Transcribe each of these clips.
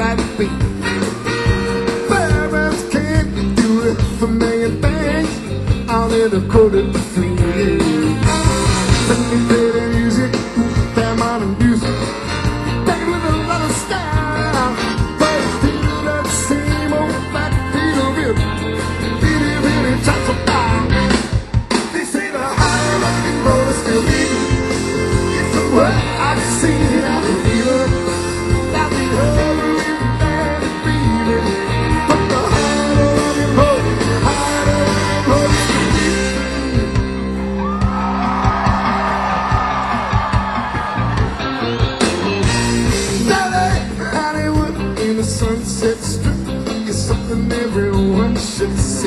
might be. Parents can't do it for million things. I'll let a quarter to flee. Let me play the music, that modern music, played with a lot of style. But it's still that same old backbeat of it. Really, really talks about. They say the high rock and roll is still beating. It's the word I've seen, I believe it. Now we heard it and breathing. But the high rock and roll is still beating. Hollywood in the Sunset Strip is something everyone should see.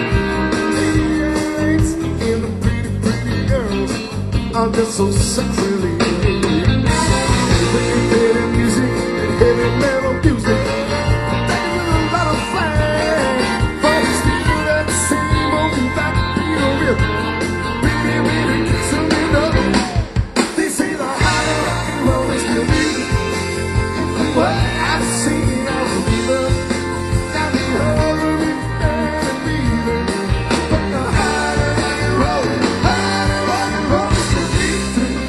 Ladies and the pretty, pretty girls are just so sexually. When you play the music, heavy metal music, they with a lot of flair. But it's still that same old backbeat of it. Really, really mixing it up. They say the high rock and roll is still beating. What I've seen, I believe it. Now we heard it and breathing. But the high rock and roll is still beating.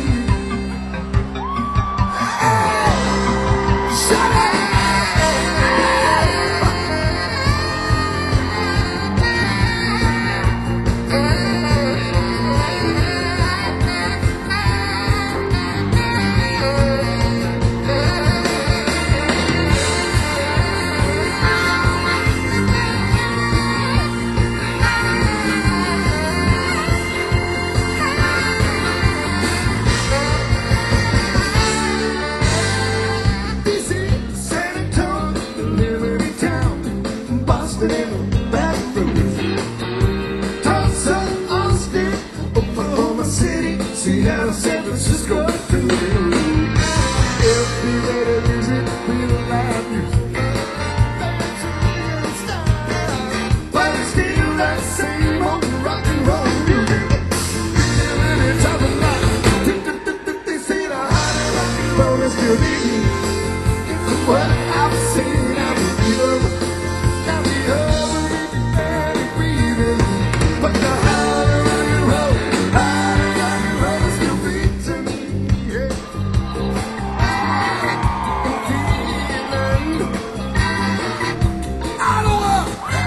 Shut up! DC, San Antonio, Liberty Town, Boston in the bathroom, Tulsa, Austin, Oklahoma City, Seattle, San Francisco, too. Every lady music, real live music, that's real style. But it's still that same old rock and roll music. Really, really talking about. They say the high rock and roll is still beating. What I've seen, I believe it. Now we heard it and breathing. But the high rock and roll is still beating. Yeah. In Cleveland, Ottawa.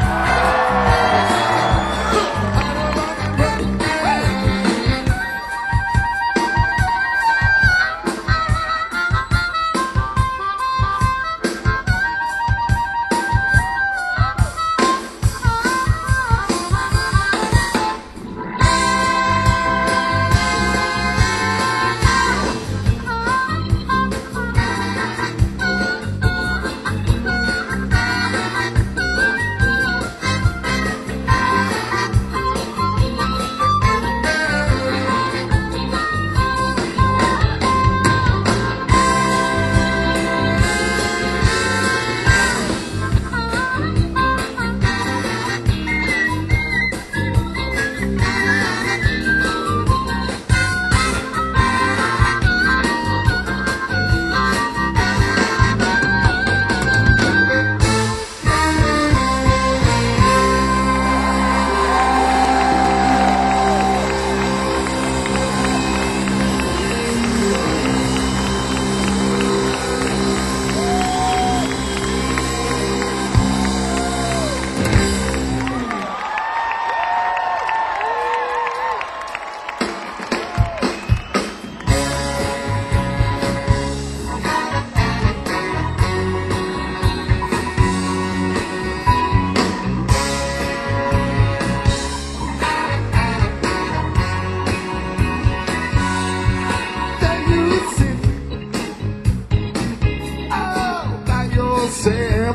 Yourself.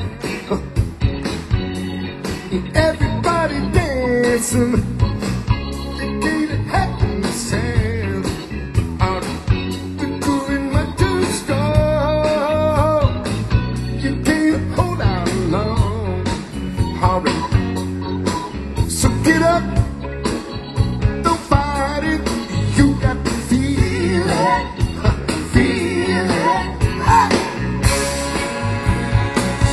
Everybody dancing, they can't help themselves. They're doing much too strong. You can't hold out long. Hurry, so get up, don't fight it. You got to feel it, feel it.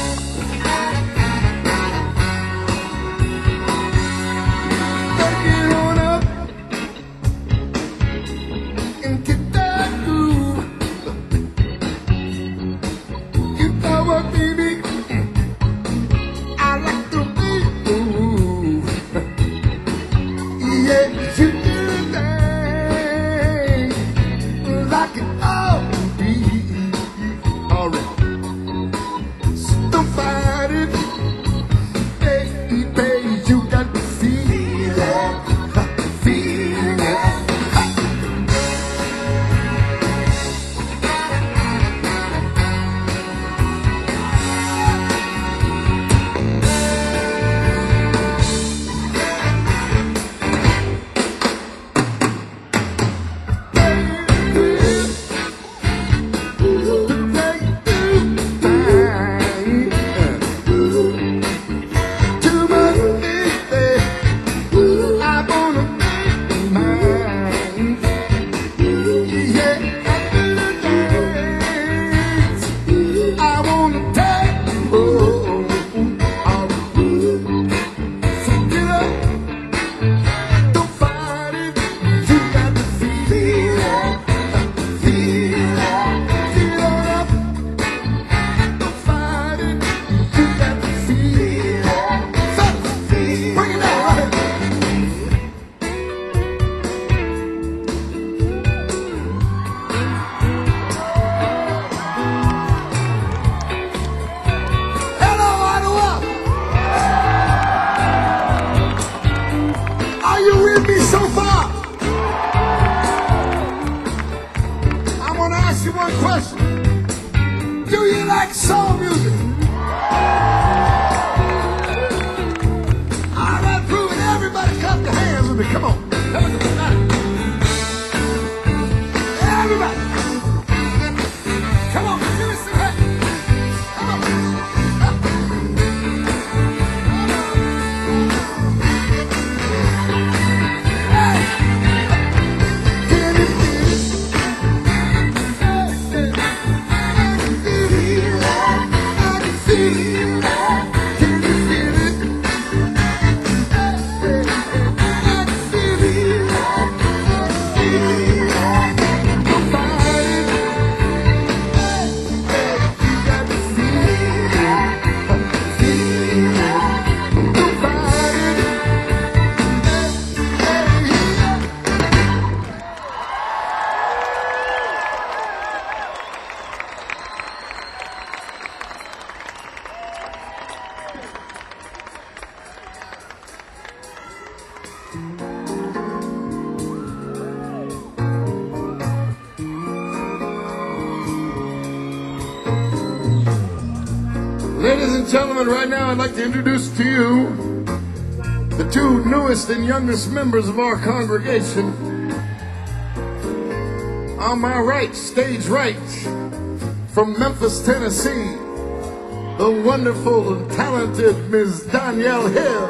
Don't fight it, baby, you got to feel it, feel it. Are you with me so far? I want to ask you one question. Do you like soul music? All right, prove it. Everybody clap their hands with me. Come on. Everybody. Come on. Give me some help. Come on. Ladies and gentlemen, right now I'd like to introduce to you the two newest and youngest members of our congregation. On my right, stage right, from Memphis, Tennessee, the wonderful and talented Ms. Danielle Hill.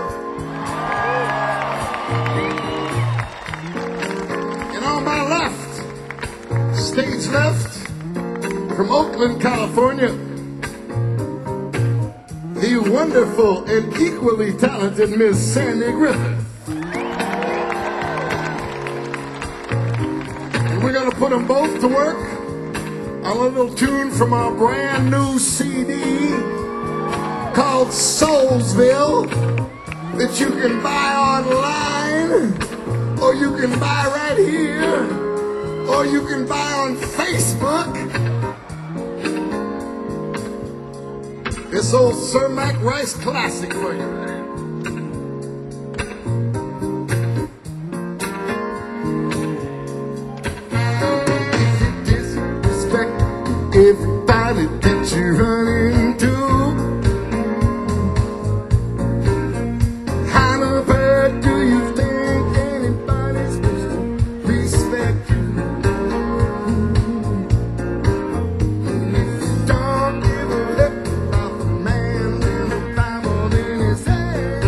And on my left, stage left, from Oakland, California, the wonderful and equally talented Miss Sandy Griffith. And we're going to put them both to work on a little tune from our brand new CD called Soulsville that you can buy online, or you can buy right here, or you can buy on Facebook. This old Sir Mac Rice classic for you, man. If you disrespect everybody that you run into, how on earth do you think anybody's supposed to respect you? And if you don't give a look about the man in the Bible in his head,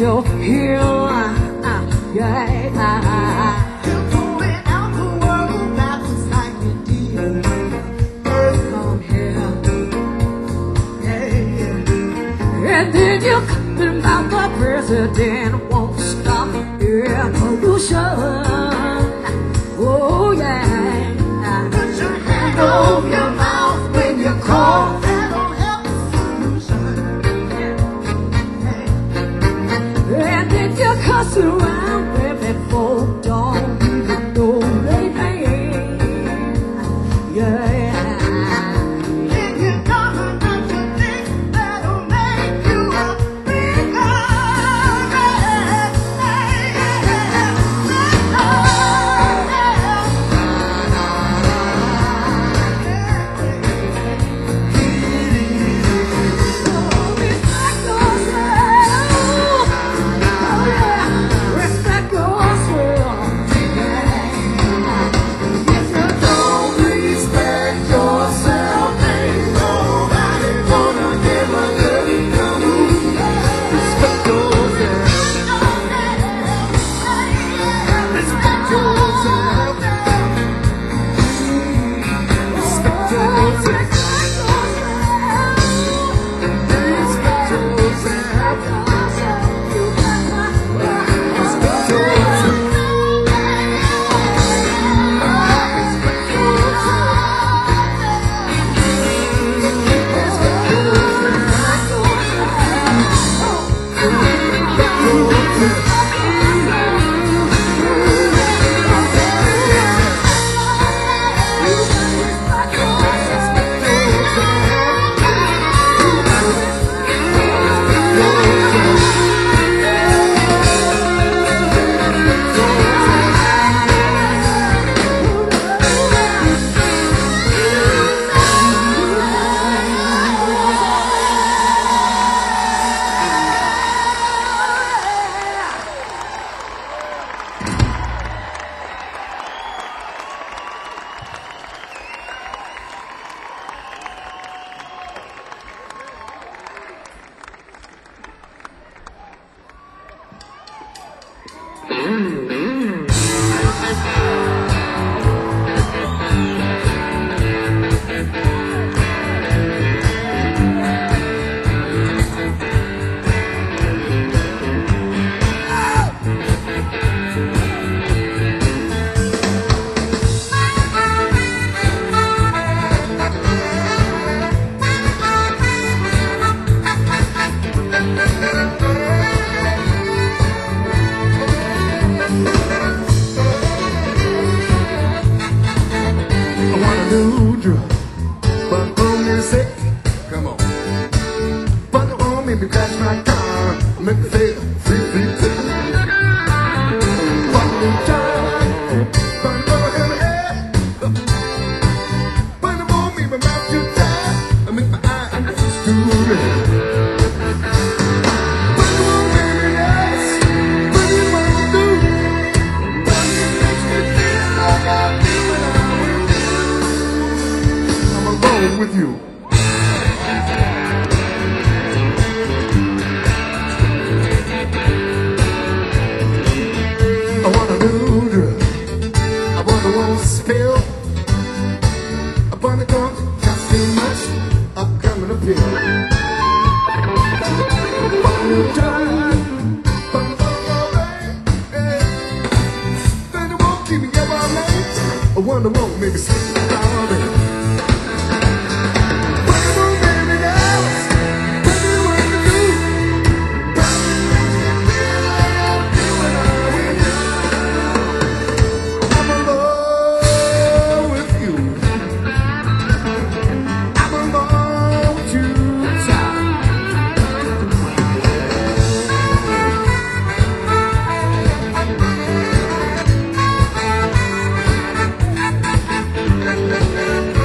your heel. Yeah. You're going out the world, that was like you did. First come here. Yeah. And then you coming about the president won't stop air pollution. Oh yeah. Put your hand over your mouth when you cough. That'll help the solution. And then you cuss around where folk don't even know they name. Yeah. If you got another thing that'll make you a big Respect yourself. If you don't respect yourself, ain't nobody gonna give a good damn. Respect yourself. Respect yourself. Respect yourself. Respect yourself. I wanna do drugs, but only say, come on. But it won't make me crash my car, make me feel free. One more time, but go ahead. But it won't make my mouth too tight, I make my eyes too red. But it won't make me nice, but it won't do. But it makes me feel like I do when I'm with you. I'm alone with you. I wanna do drugs. I wanna won't spill. I wanna don't cost too much. I'm coming up here. Wanna try, but I'm alright. Then it won't keep me up all night. I wonder won't make me sleep all day. But it won't make me nice. But it won't do. But it makes me feel like I do when I'm with you. I'm alone with you. I'm alone with you. Child.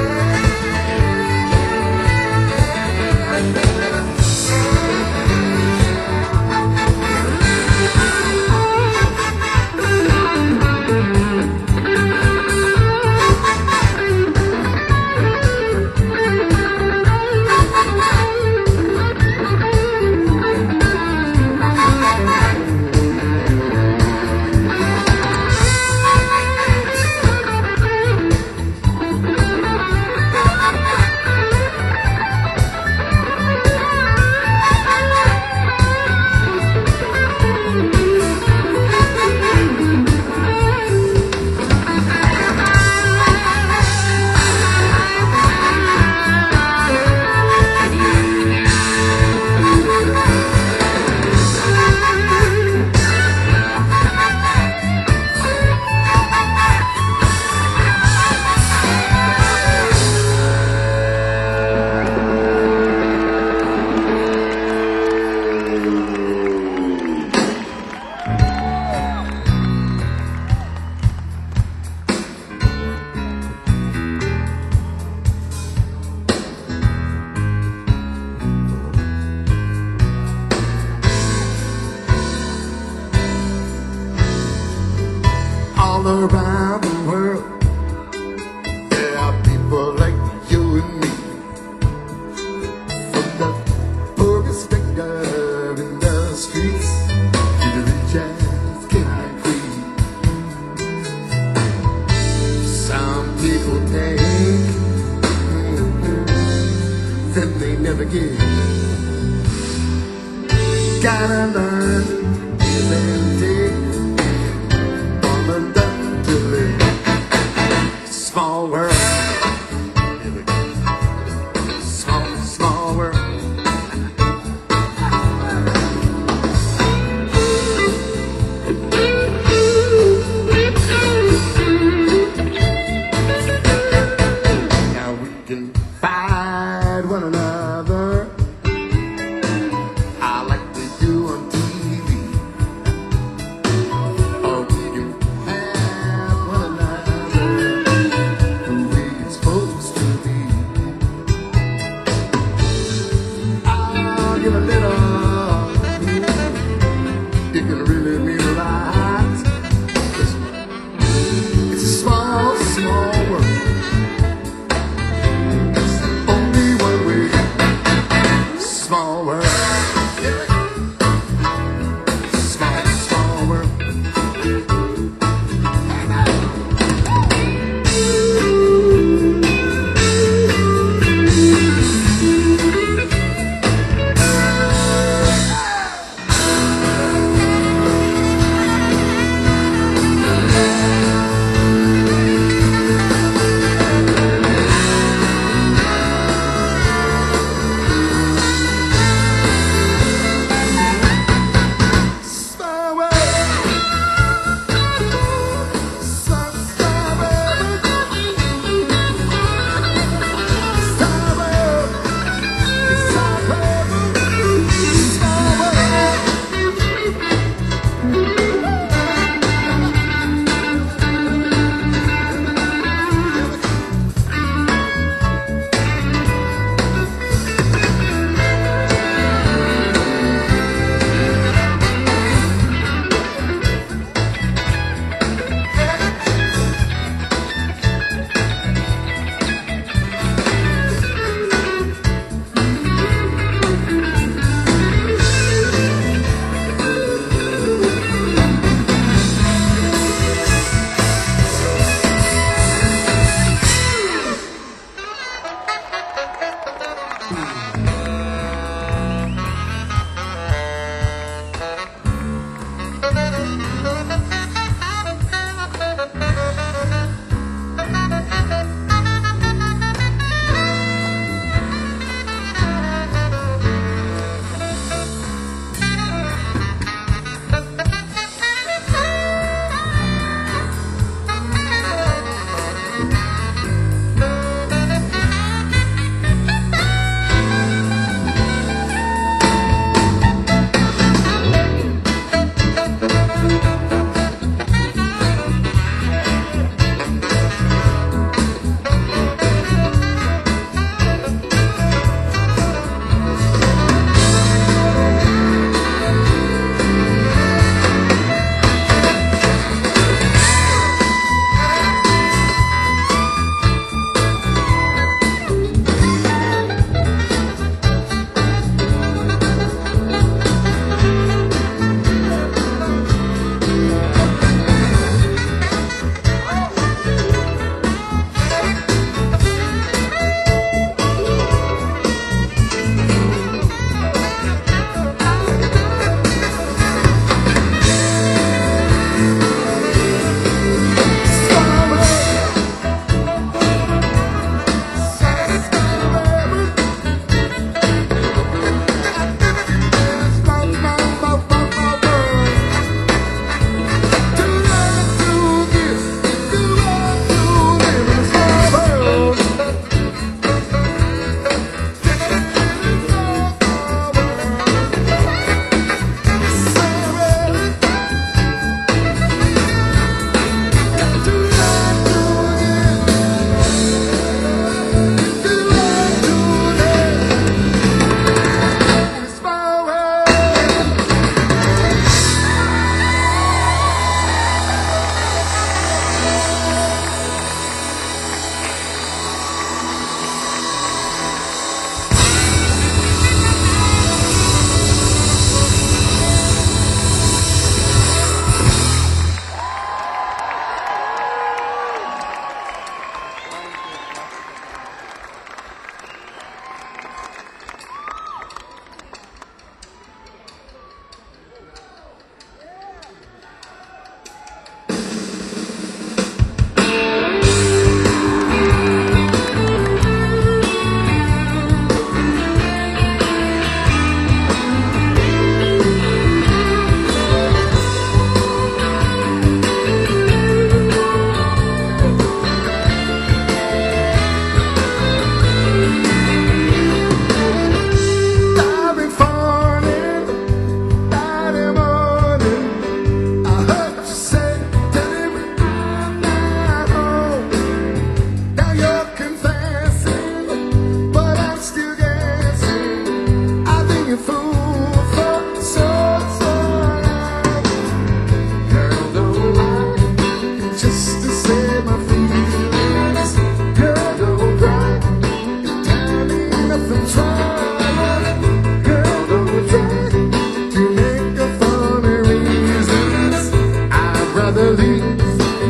all around the world. There are people like you and me. From the poorest beggar in the streets to the richest king and queen. Some people take, then they never give. Gotta learn to give and take. Small world, small world. Now we can fight one another. I like to do on TV.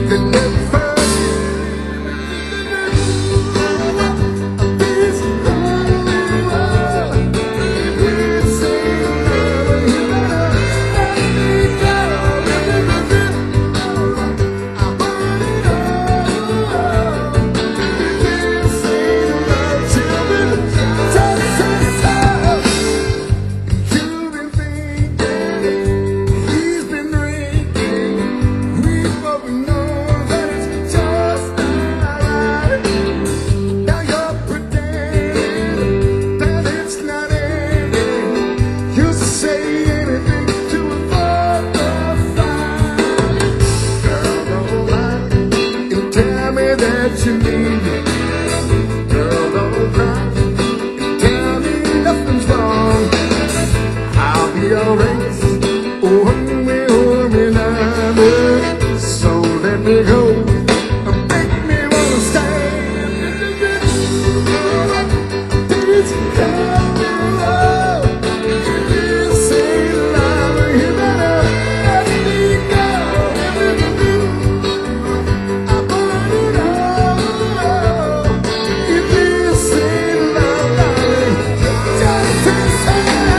That you need me, girl, don't cry. Tell me nothing's wrong. I'll be alright. Hold me now, so let me go. Make me wanna stay. Please come along. This ain't love, you better let me go. I want it all. If this ain't love, darling, just say.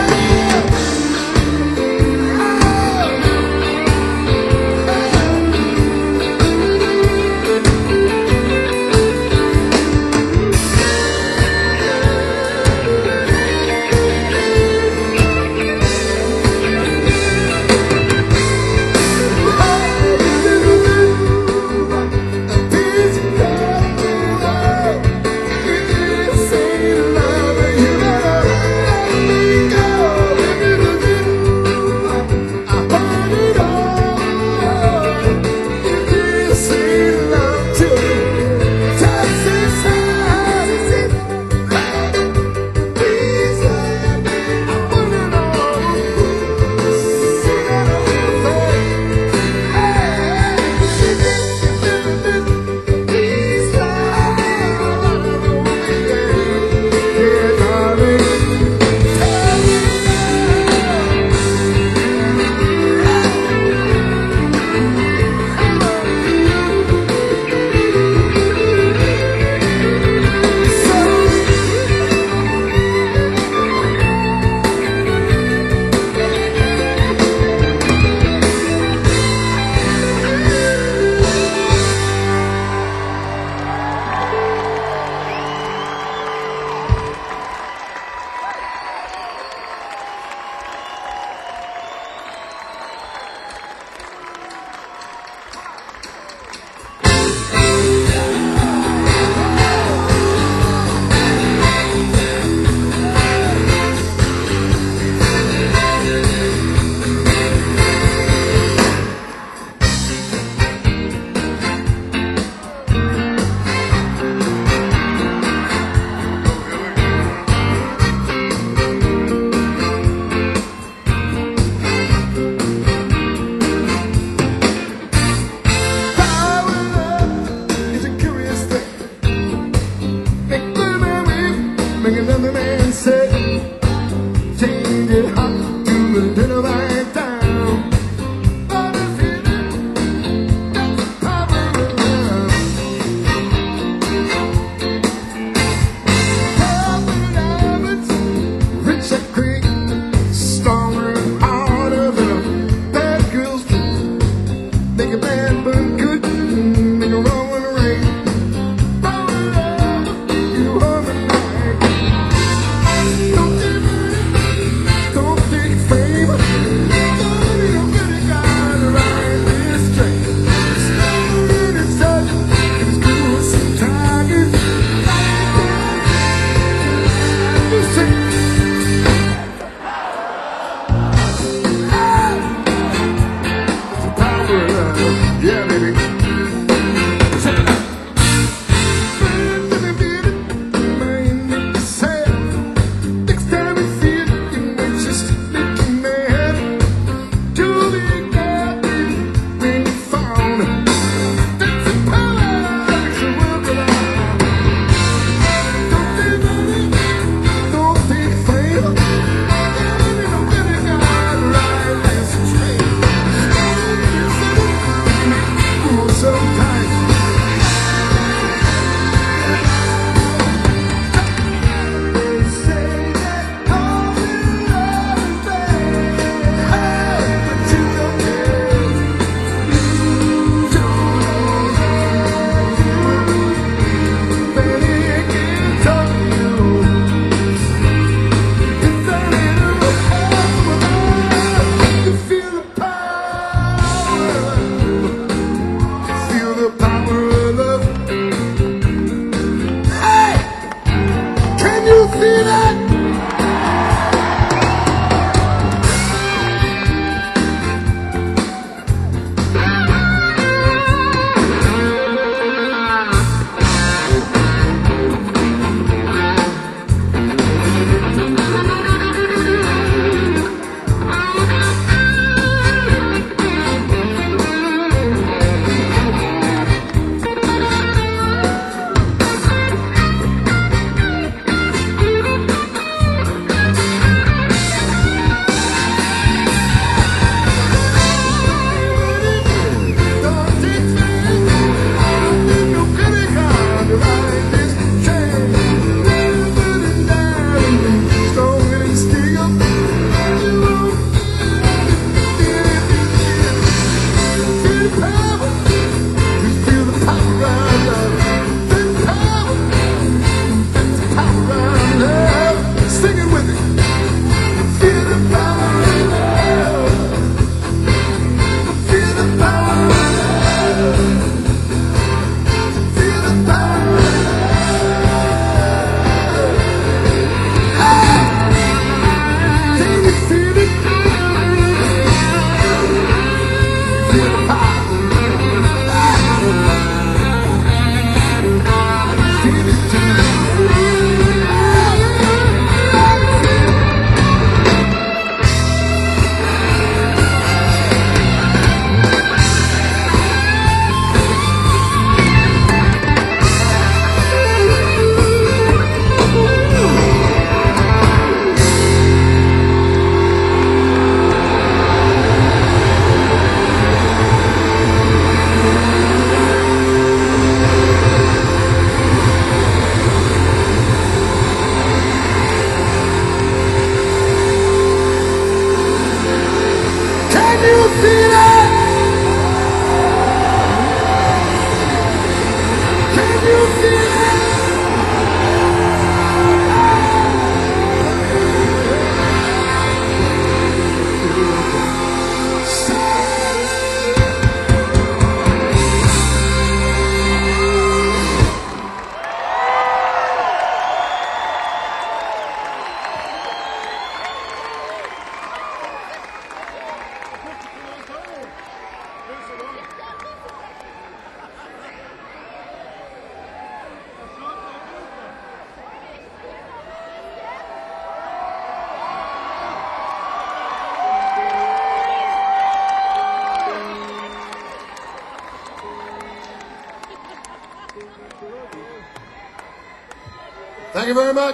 Thank you very much.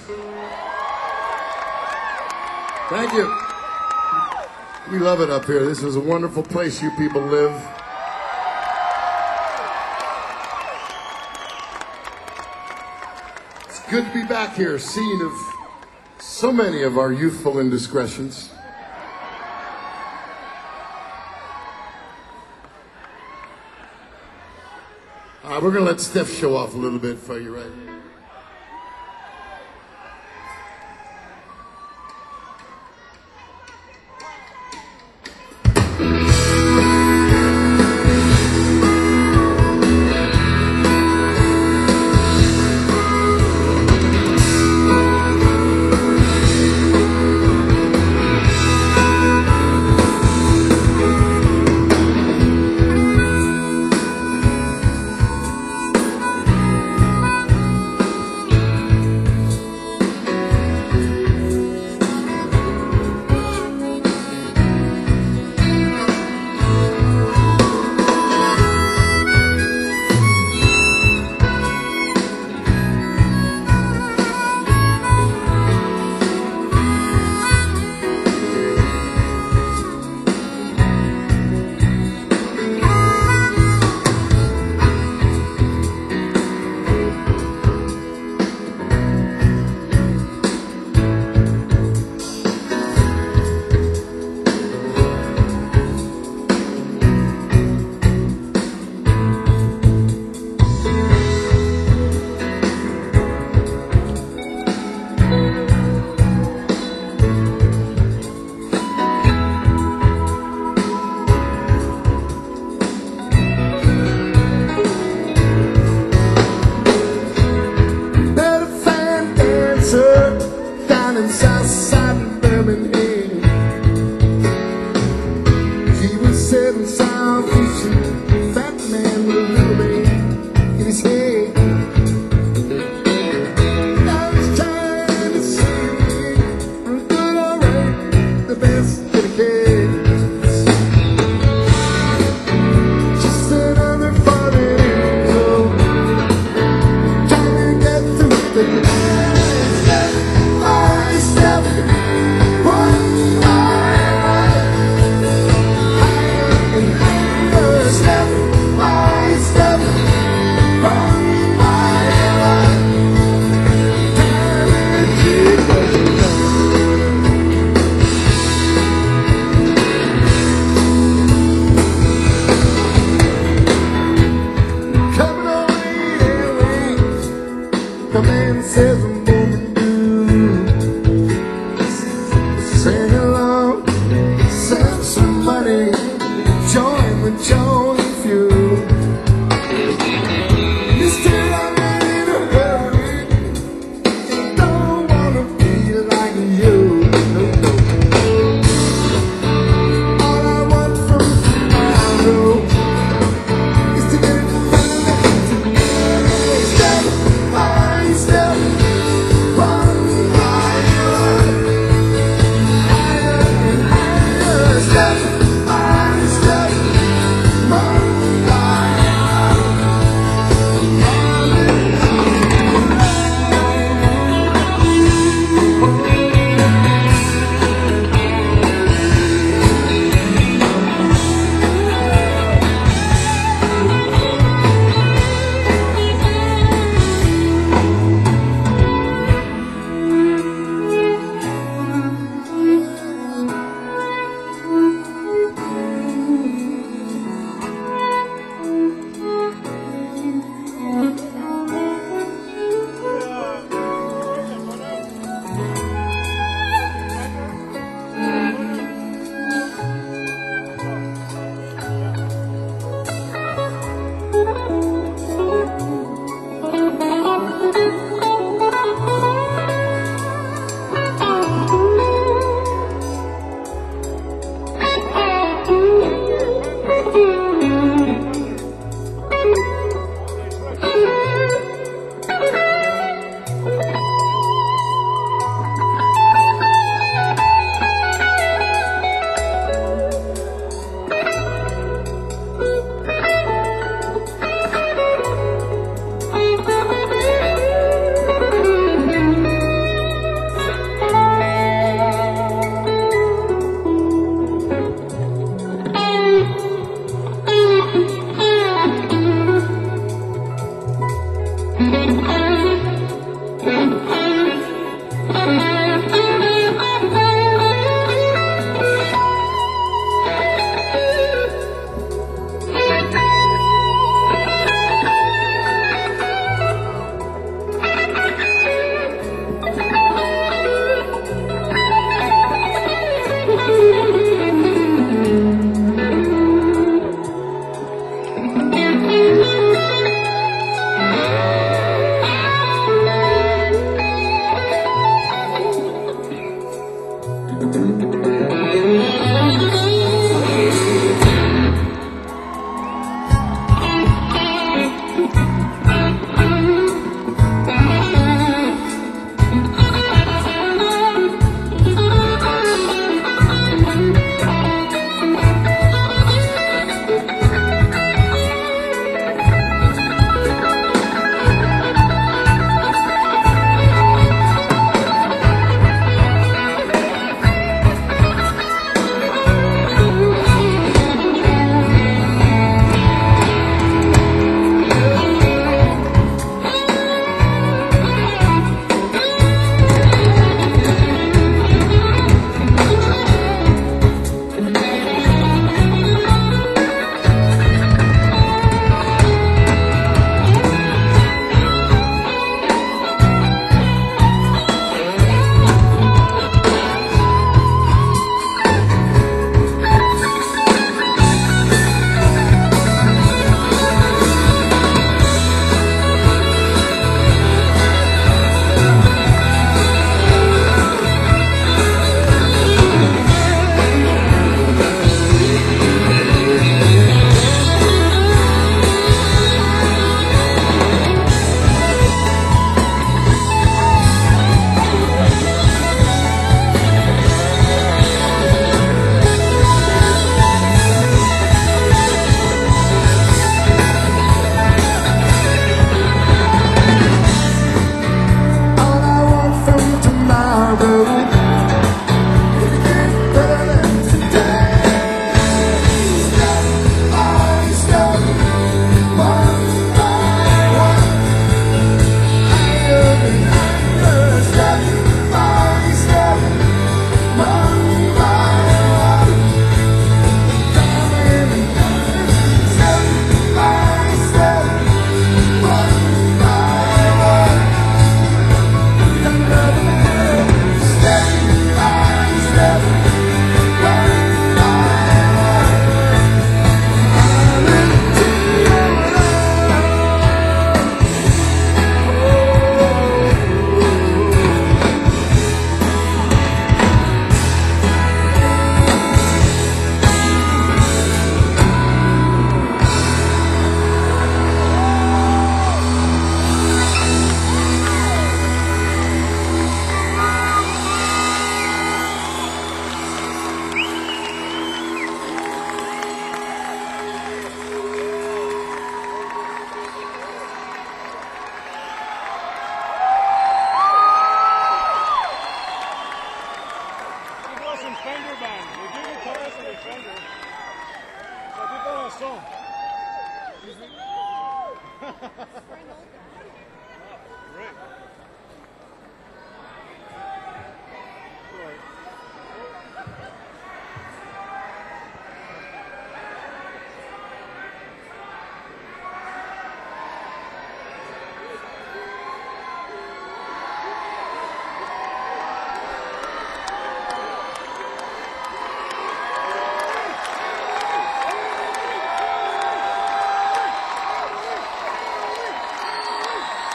Thank you. We love it up here. This is a wonderful place you people live. It's good to be back here, scene of so many of our youthful indiscretions. We're going to let Steph show off a little bit for you, right?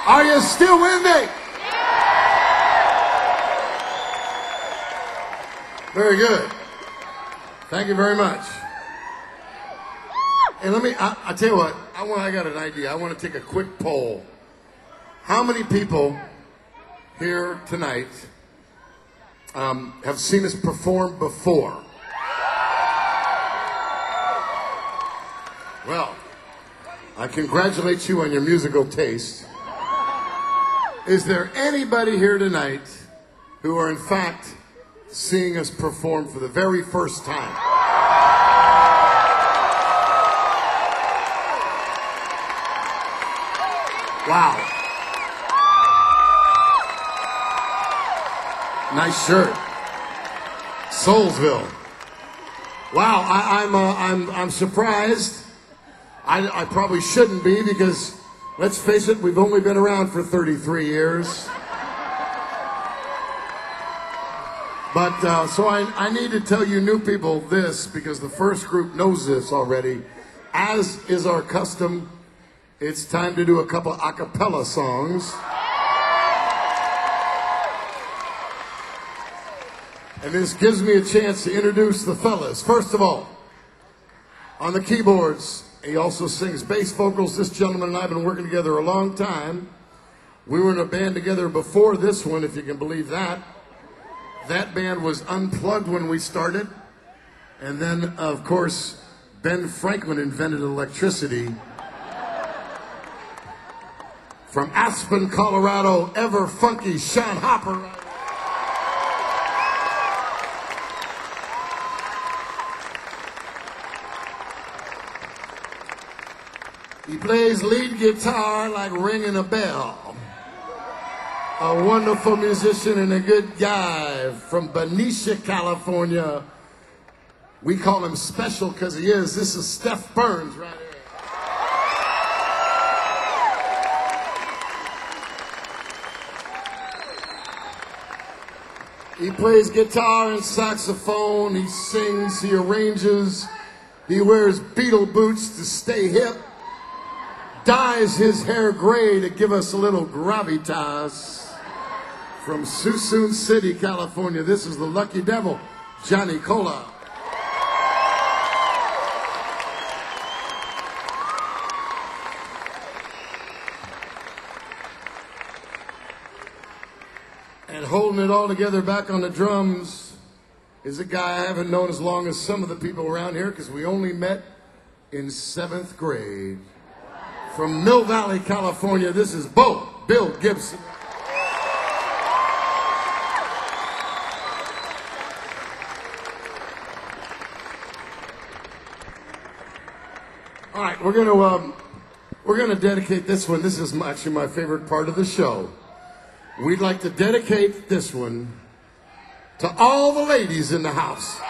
Are you still with me? Very good. Thank you very much. And I tell you what, I got an idea. I want to take a quick poll. How many people here tonight have seen us perform before? Well, I congratulate you on your musical taste. Is there anybody here tonight who are in fact seeing us perform for the very first time? Wow. Nice shirt. Soulsville. Wow, I'm surprised. I probably shouldn't be because, let's face it, we've only been around for 33 years. But, so I need to tell you new people this because the first group knows this already. As is our custom, it's time to do a couple a cappella songs. And this gives me a chance to introduce the fellas. First of all, on the keyboards, he also sings bass vocals. This gentleman and I have been working together a long time. We were in a band together before this one, if you can believe that. That band was unplugged when we started. And then, of course, Ben Franklin invented electricity. From Aspen, Colorado, ever funky Sean Hopper. He plays lead guitar like ringing a bell. A wonderful musician and a good guy from Benicia, California. We call him special because he is. This is Steph Burns right here. He plays guitar and saxophone. He sings, he arranges. He wears Beatle boots to stay hip. Dyes his hair gray to give us a little gravitas. From Suisun City, California, this is the Lucky Devil, Johnny Cola. And holding it all together back on the drums is a guy I haven't known as long as some of the people around here because we only met in 7th grade. From Mill Valley, California, this is Bill Gibson. All right, we're gonna dedicate this one. This is actually my favorite part of the show. We'd like to dedicate this one to all the ladies in the house.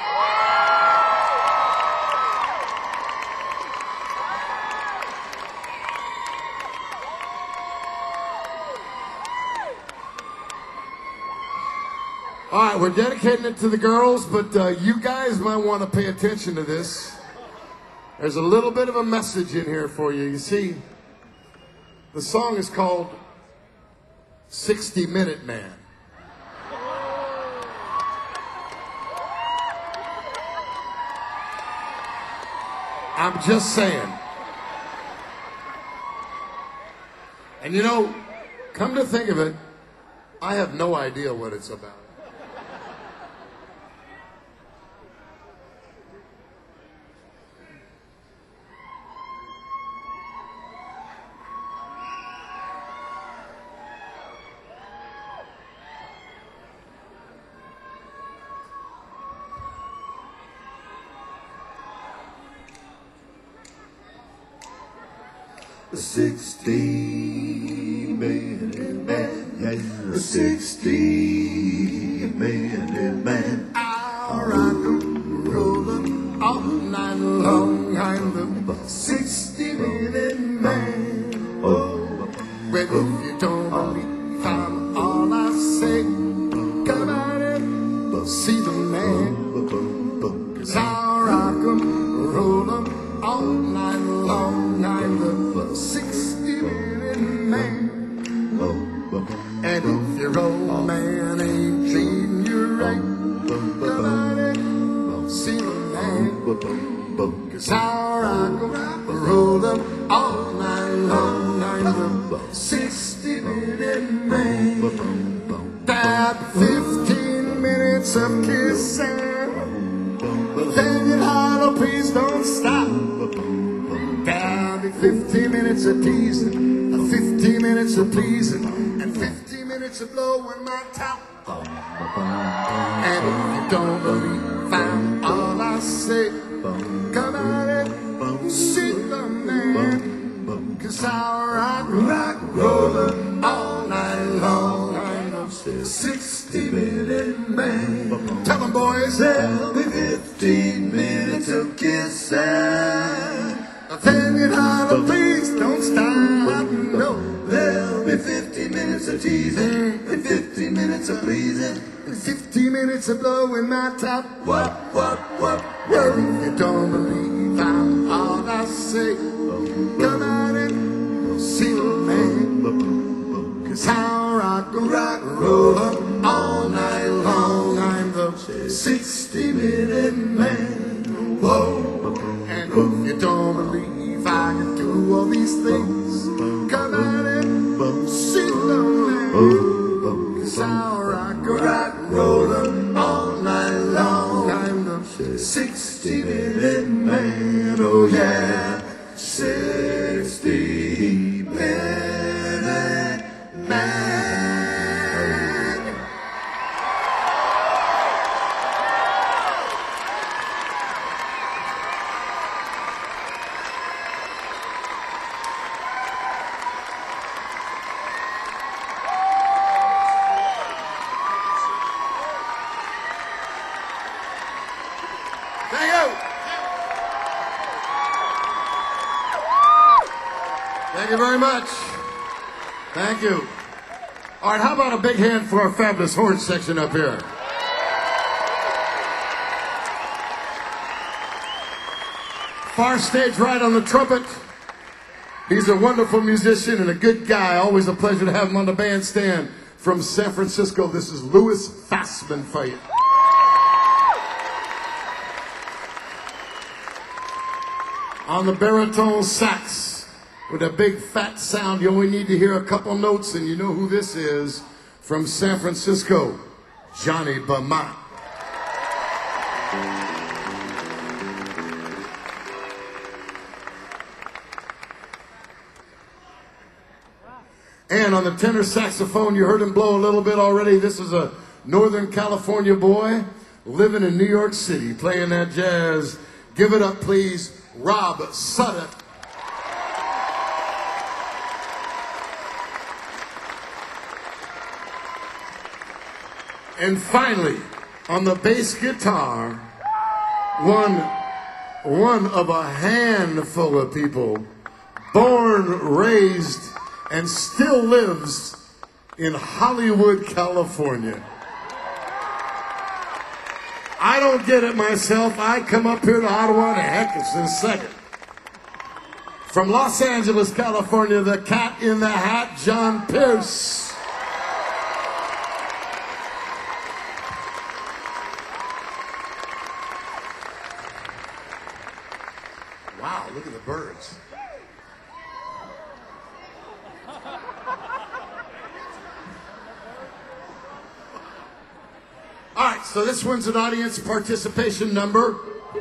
All right, we're dedicating it to the girls, but you guys might want to pay attention to this. There's a little bit of a message in here for you. You see, the song is called 60-Minute Man. I'm just saying. And you know, come to think of it, I have no idea what it's about. The 60-minute man, yes, the 60-minute man. I'll rock 'em, roll 'em all night long. I'm the 60-minute man. Oh, well, if you don't believe I'm all I say, come out and see the man. 'Cause I'll rock 'em, roll 'em all night long. I'm the 60-minute man. I'm the 60-minute man. That 15 minutes of kissing, but then you holler, please don't stop. That'll be 15 minutes of teasing, 15 minutes of pleasing, and 15 minutes of blowing my top. And if you don't believe I'm all I say, come on and see the man, 'cause I'll rock rollin' all night long. I'm a 60-minute man. Tell them, boys, there'll be 15 minutes of kissing. Then you holler, please don't stop. No, there'll be 50 minutes of teasing, and 50 minutes of pleasing, and 50 minutes of blowing my top. What? Well, if you don't believe I'm all I say, come out and see the man, 'cause I'll rock roll up all night long. I'm the 60-minute man. Whoa. And if you don't believe I can do all these things, come out and see the man, 'cause I'll rock roll up all night long. I'm the 60-minute man. Oh yeah, 60-minute man. Thank you. Thank you very much. Thank you. All right, how about a big hand for our fabulous horn section up here? Far stage right on the trumpet. He's a wonderful musician and a good guy. Always a pleasure to have him on the bandstand. From San Francisco, this is Louis Fassman for you. On the baritone sax, with a big fat sound, you only need to hear a couple notes and you know who this is. From San Francisco, Johnny Beaumont. And on the tenor saxophone, you heard him blow a little bit already. This is a Northern California boy living in New York City, playing that jazz. Give it up, please, Rob Sutter. And finally, on the bass guitar, one of a handful of people, born, raised, and still lives in Hollywood, California. I don't get it myself. I come up here to Ottawa in a heckin' second. From Los Angeles, California, the cat in the hat, John Pierce. Wow, look at the birds. All right, so this one's an audience participation number.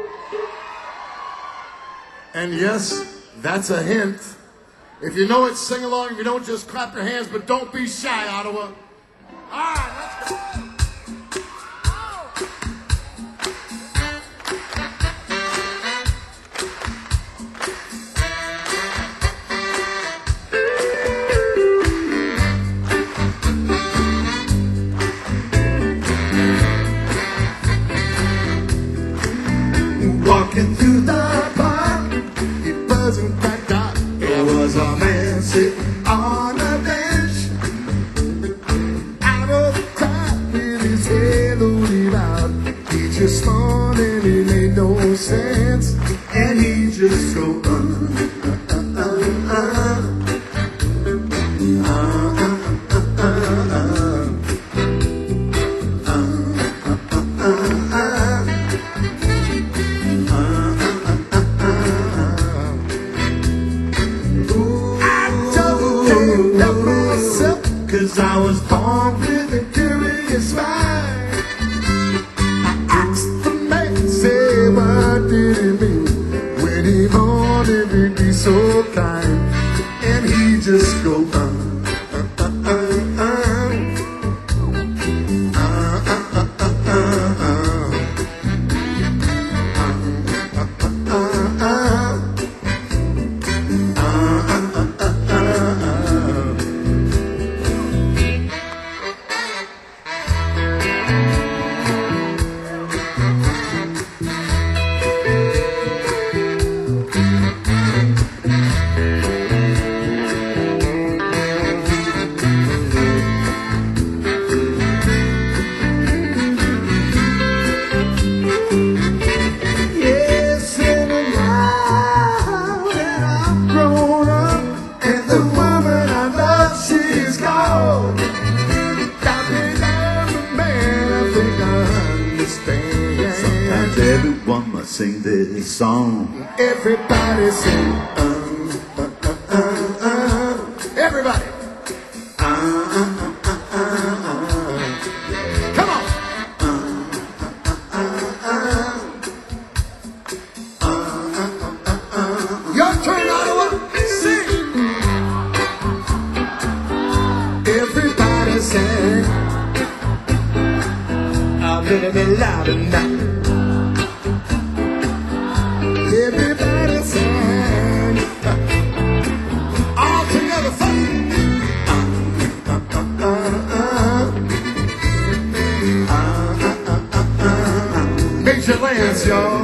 And yes, that's a hint. If you know it, sing along. If you don't, just clap your hands, but don't be shy, Ottawa. All right, let's go. Walking through the park, it wasn't quite dark. There was a man sitting on a bench. Out of 'cause I was born with a curious mind. I asked the man, say, what did he mean when he wanted to be so kind? And he just go, everyone must sing this song. Everybody sing. Everybody. Come on. Your turn, Ottawa. Sing. Everybody sing. A little bit louder now. Everybody sing. All together, sing. Major Lance, y'all.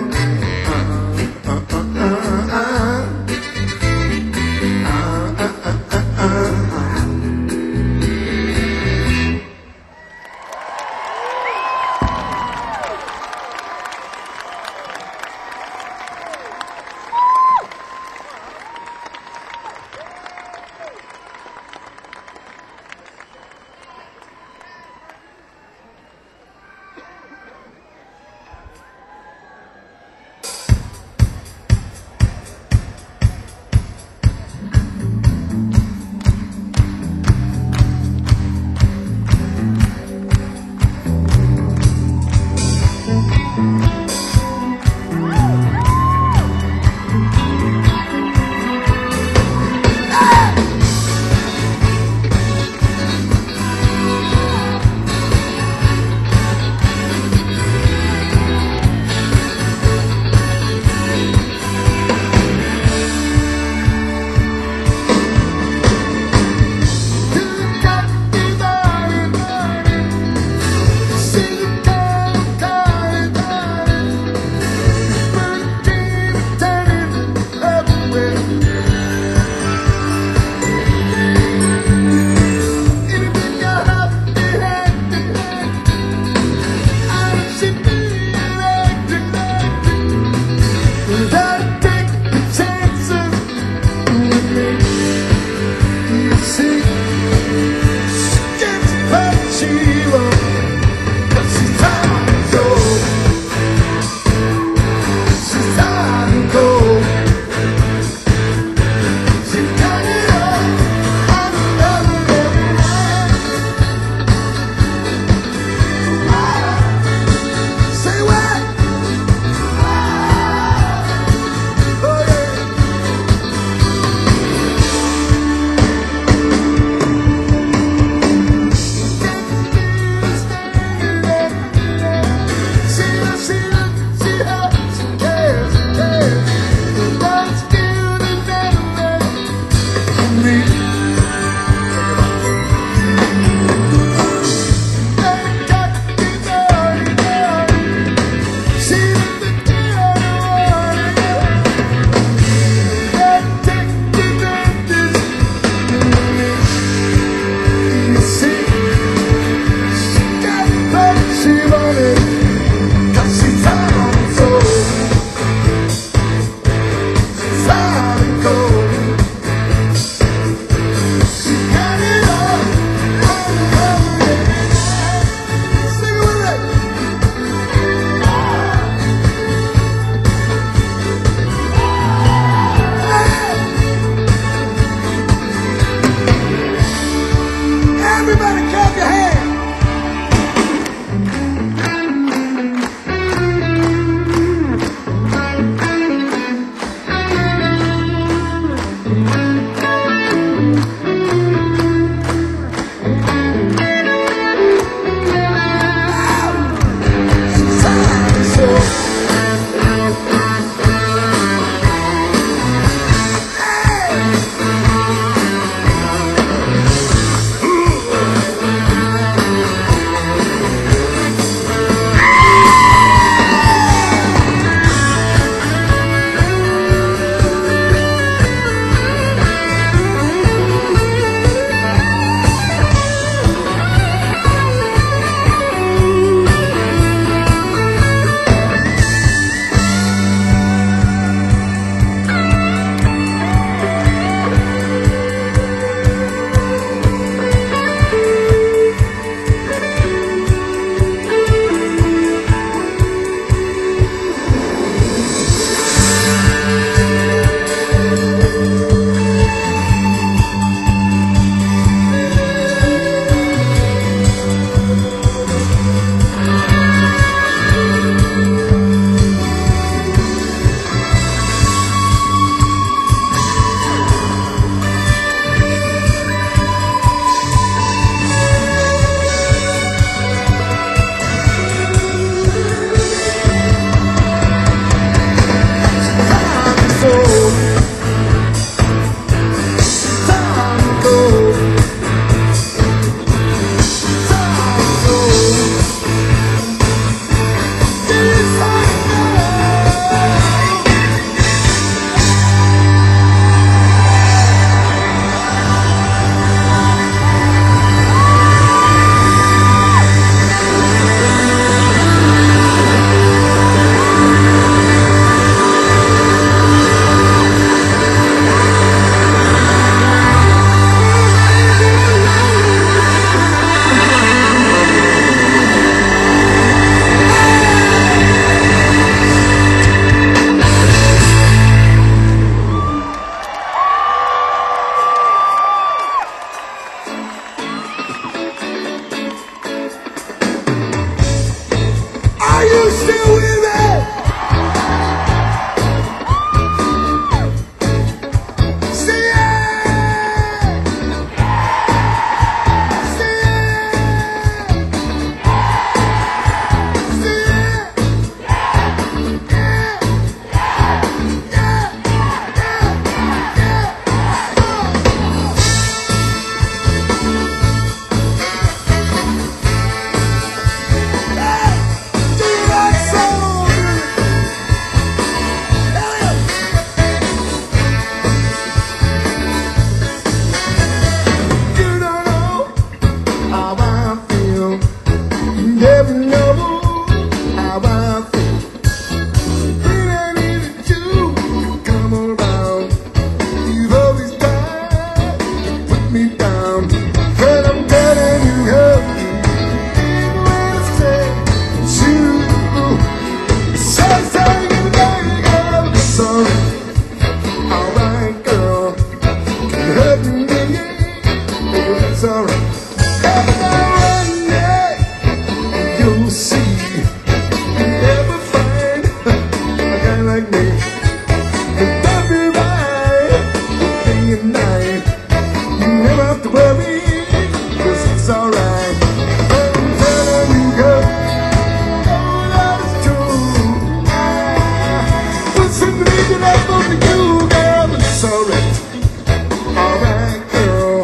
it's alright. Every now and then you'll see, you never find a guy like me. And every night, day and night, you never have to worry, 'cause it's alright. I'm telling you, girl, oh, that is true. Put some religion up on you, girl, but it's alright. Alright, girl.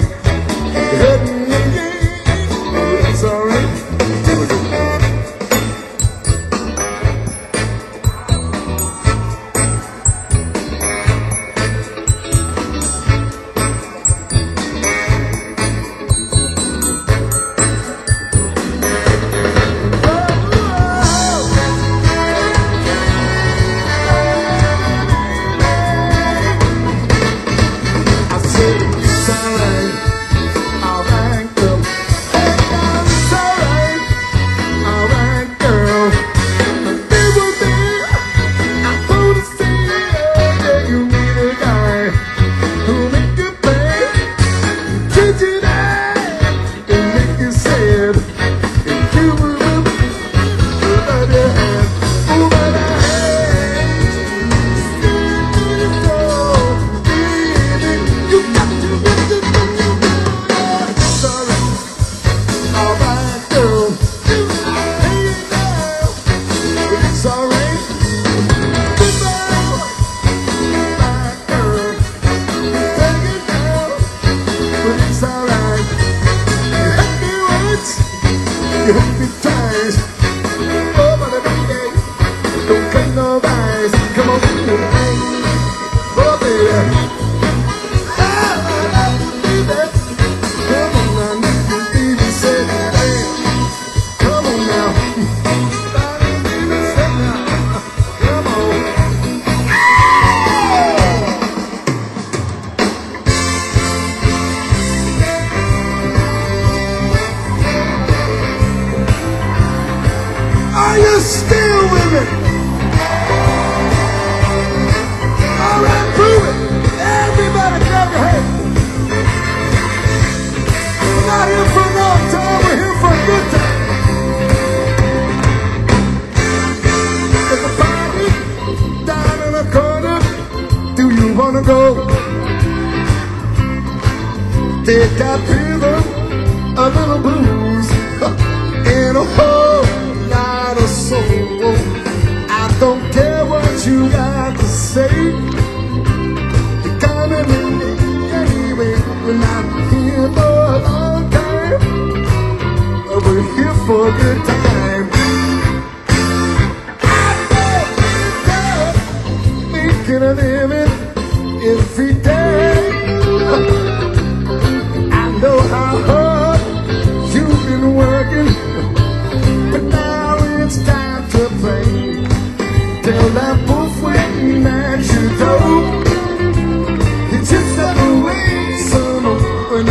It's alright. I said it's alright. Alright, girl. Hey, girl, it's alright. Alright, girl. Be with me. I wanna see you. Yeah, you need a guy who make you pay, treat you nice, and make you sad, and you will over your head, over the head. Still to your soul, baby. You got to get this from you. It's alright. Alright, girl. Hey, now. It's alright. Alright, girl. Take it down. But it's alright. You hurt me once, you hurt me twice. Oh, but baby, don't cut no ties. Come on, baby. Oh, baby. Ah, baby. Come on now, baby, say hey. Come on now. Baby, say now. Come on. Are you still with me? All right, prove it. Everybody clap your hands. We're not here for a long time. We're here for a good time. There's a party down in the corner. Do you wanna go? They got rhythm, a little blues, and a whole lot of soul. I don't care what you got to say. You come in anyway. We're not here for a long time. We're here for a good time. I know making a living every day. I know how hard you've been working, but now it's time to play. Tell that wolf waiting at your door. You just step away, son, when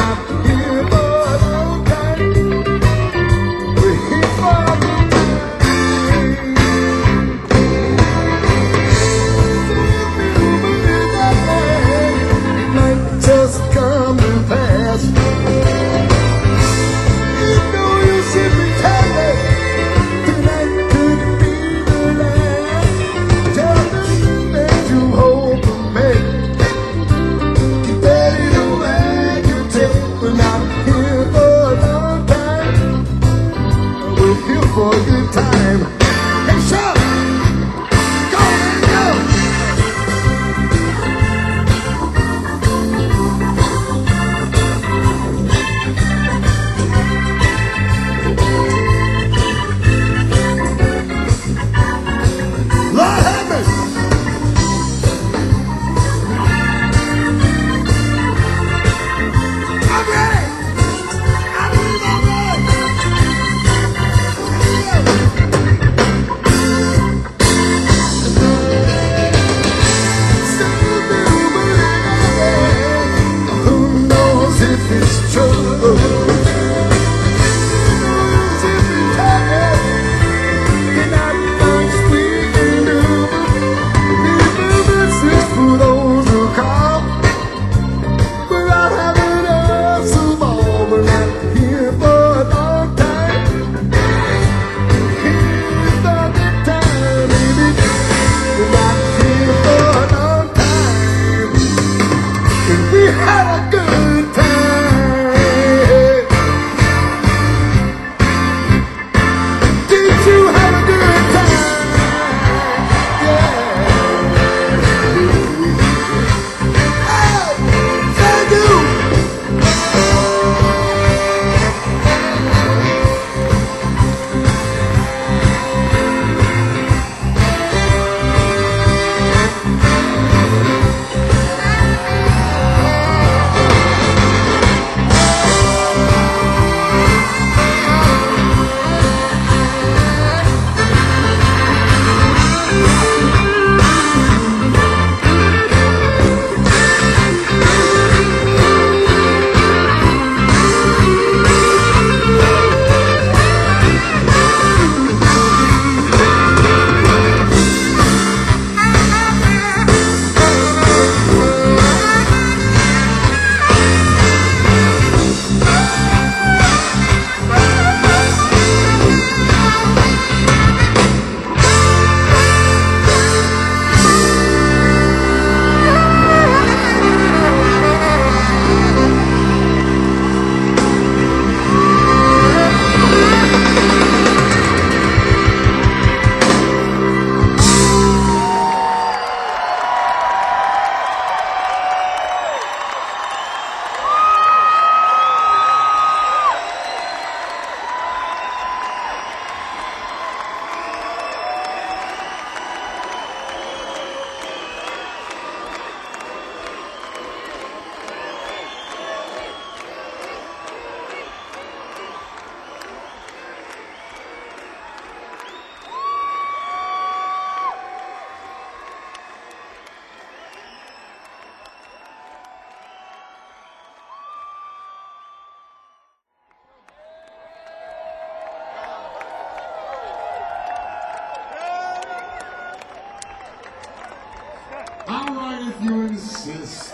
assist.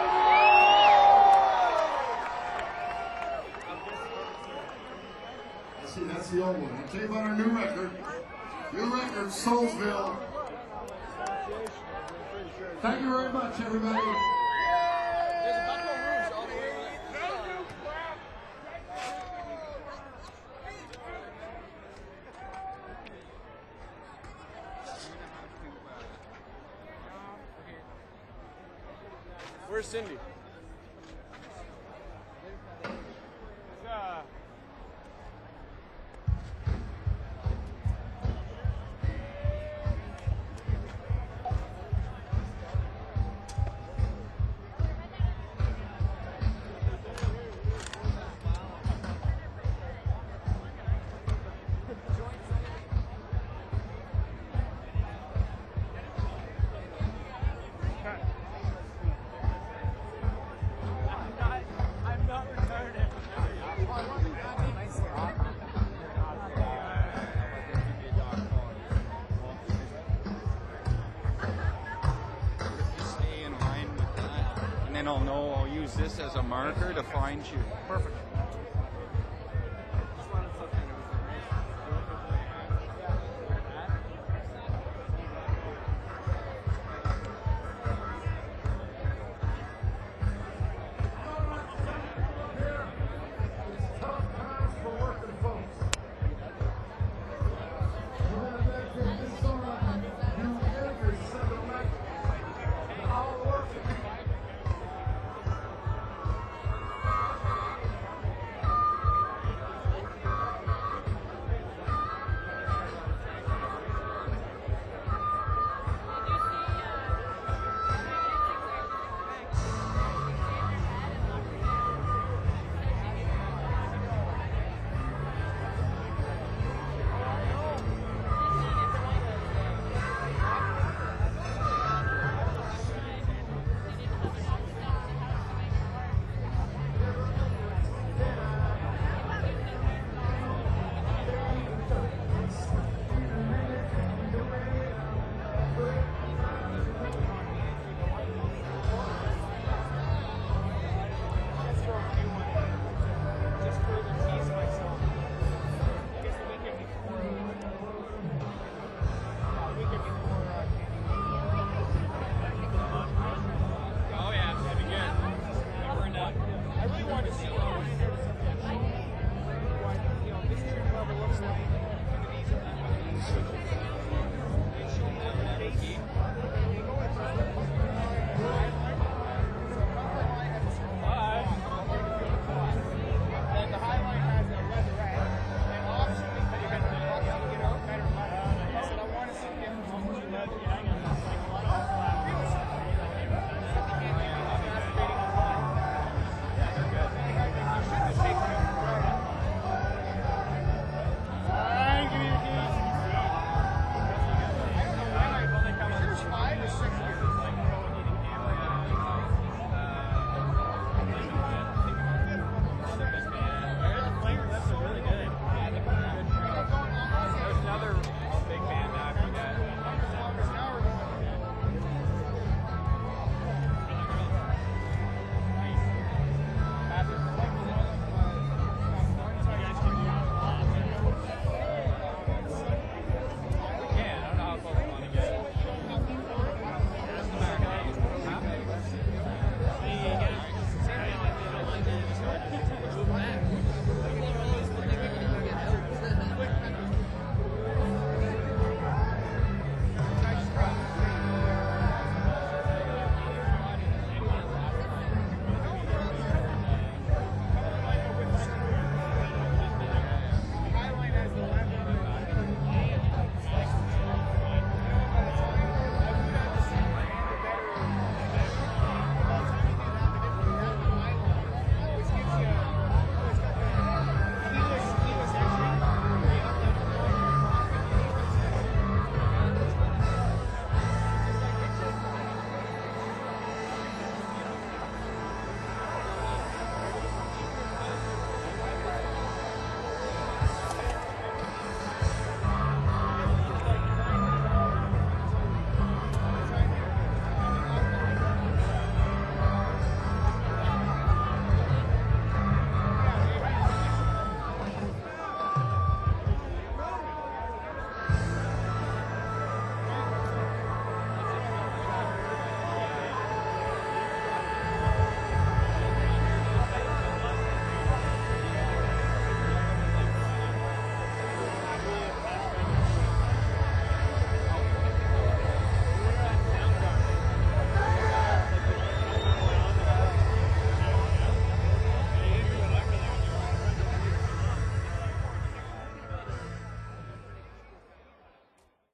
See, that's the old one. I'll tell you about our new record. New record, Soulsville. Thank you very much, everybody. Where's Cindy? I'm not retarded. Stay in line with that, and then I'll know I'll use this as a marker to find you. Perfect.